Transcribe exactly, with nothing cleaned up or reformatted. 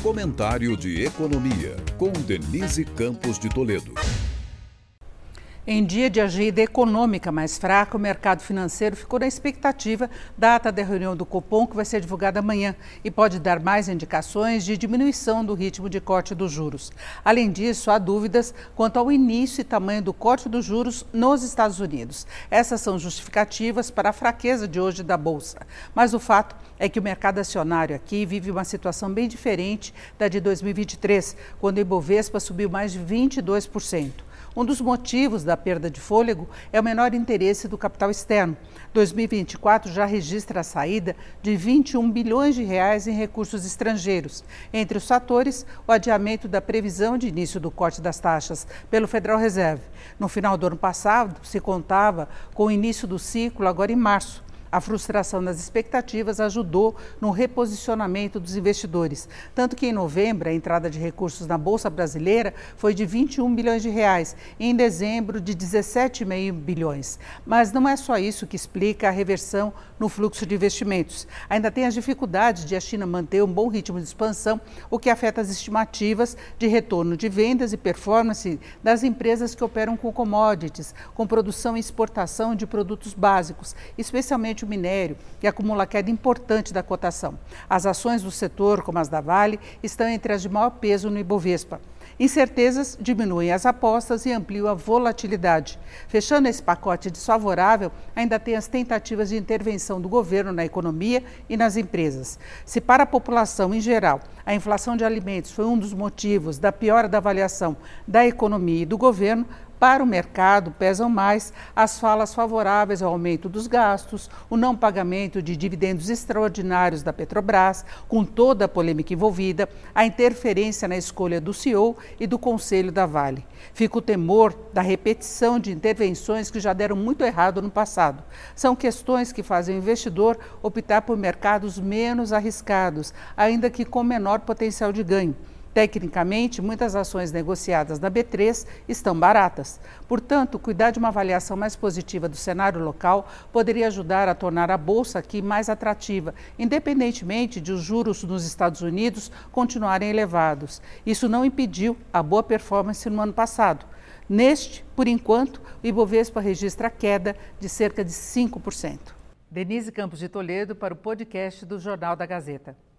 Comentário de Economia, com Denise Campos de Toledo. Em dia de agenda econômica mais fraca, o mercado financeiro ficou na expectativa da ata da reunião do Copom, que vai ser divulgada amanhã e pode dar mais indicações de diminuição do ritmo de corte dos juros. Além disso, há dúvidas quanto ao início e tamanho do corte dos juros nos Estados Unidos. Essas são justificativas para a fraqueza de hoje da Bolsa. Mas o fato é que o mercado acionário aqui vive uma situação bem diferente da de dois mil e vinte e três, quando o Ibovespa subiu mais de vinte e dois por cento. Um dos motivos da perda de fôlego é o menor interesse do capital externo. dois mil e vinte e quatro já registra a saída de vinte e um bilhões de reais em recursos estrangeiros. Entre os fatores, o adiamento da previsão de início do corte das taxas pelo Federal Reserve. No final do ano passado, se contava com o início do ciclo agora em março. A frustração das expectativas ajudou no reposicionamento dos investidores, tanto que em novembro a entrada de recursos na Bolsa Brasileira foi de vinte e um bilhões de reais e em dezembro de dezessete vírgula cinco bilhões. Mas não é só isso que explica a reversão no fluxo de investimentos. Ainda tem as dificuldades de a China manter um bom ritmo de expansão, o que afeta as estimativas de retorno de vendas e performance das empresas que operam com commodities, com produção e exportação de produtos básicos, especialmente o minério, que acumula queda importante da cotação. As ações do setor, como as da Vale, estão entre as de maior peso no Ibovespa. Incertezas diminuem as apostas e ampliam a volatilidade. Fechando esse pacote desfavorável, ainda tem as tentativas de intervenção do governo na economia e nas empresas. Se para a população em geral a inflação de alimentos foi um dos motivos da piora da avaliação da economia e do governo, para o mercado pesam mais as falas favoráveis ao aumento dos gastos, o não pagamento de dividendos extraordinários da Petrobras, com toda a polêmica envolvida, a interferência na escolha do C E O e do Conselho da Vale. Fica o temor da repetição de intervenções que já deram muito errado no passado. São questões que fazem o investidor optar por mercados menos arriscados, ainda que com menor potencial de ganho. Tecnicamente, muitas ações negociadas na B três estão baratas. Portanto, cuidar de uma avaliação mais positiva do cenário local poderia ajudar a tornar a Bolsa aqui mais atrativa, independentemente de os juros nos Estados Unidos continuarem elevados. Isso não impediu a boa performance no ano passado. Neste, por enquanto, o Ibovespa registra queda de cerca de cinco por cento. Denise Campos de Toledo para o podcast do Jornal da Gazeta.